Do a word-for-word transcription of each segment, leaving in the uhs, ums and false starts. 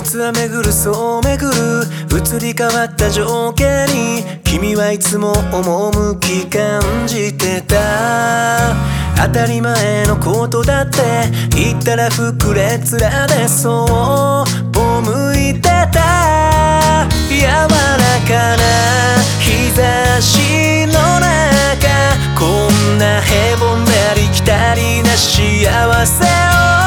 節は巡るそう巡る移り変わった情景に君はいつも趣感じてた。当たり前のことだって言ったら膨れ面でそう向いてた。柔らかな日差しの中こんなへぼんだりきたりな幸せを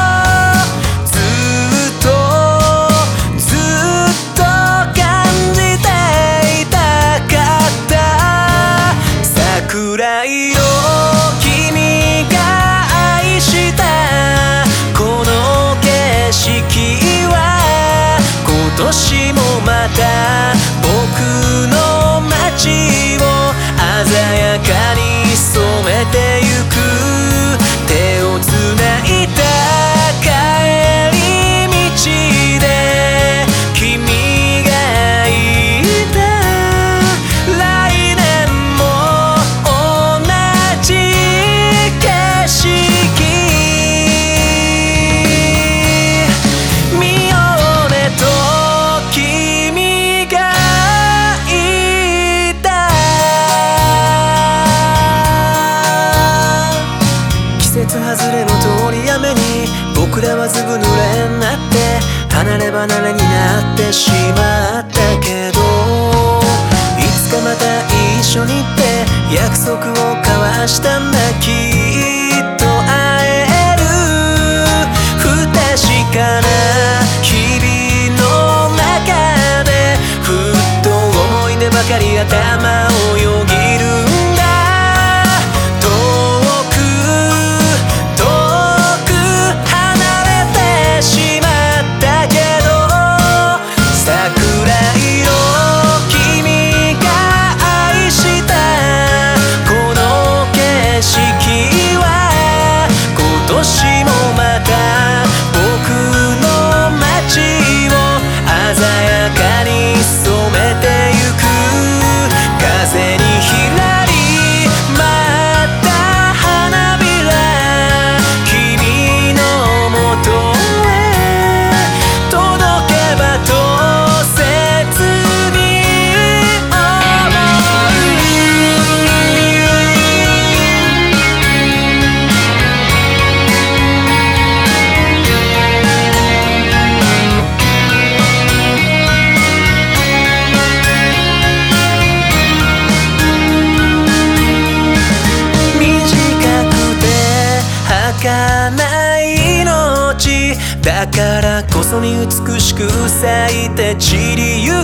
桜色君が愛したこの景色は今年もまた僕の街を鮮やかに染めてゆく。手をつないだ帰り道で君がいた。来年も外れの通り雨に僕らはずぶ濡れになって離れ離れになってしまったけどいつかまた一緒にって約束を交わしたんだ。きっと会える不確かな日々の中でふっと思い出ばかり頭をよぎる。儚い命だからこそに美しく咲いて散りゆ